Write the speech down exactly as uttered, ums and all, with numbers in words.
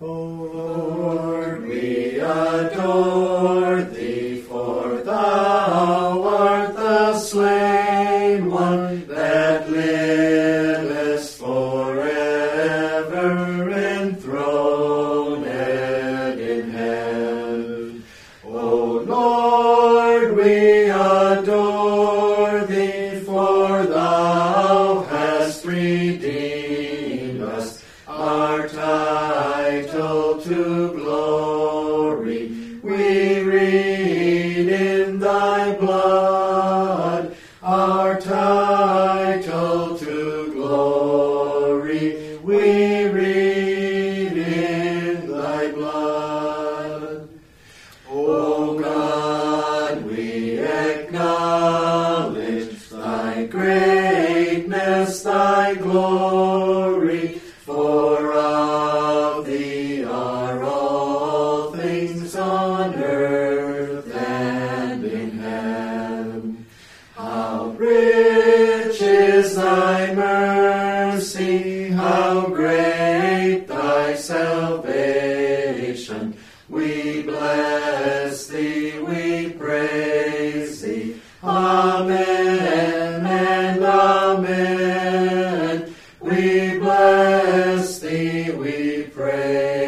O Lord, we adore thee, for thou art the slain one that livest forever enthroned in heaven. O Lord, we adore thee, for thou hast redeemed us, our title to glory. We read in thy blood, our title to glory. We read in thy blood. O God, we acknowledge thy greatness, thy glory, for of thee are all things on earth and in heaven. How rich is thy mercy, how great thy salvation. We bless thee, we praise thee. Amen and amen. We bless thee, we praise